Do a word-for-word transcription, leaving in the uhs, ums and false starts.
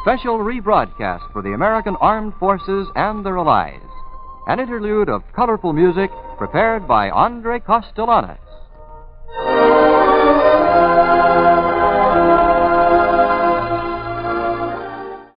special rebroadcast for the American Armed Forces and their allies. An interlude of colorful music prepared by Andre Castellanos.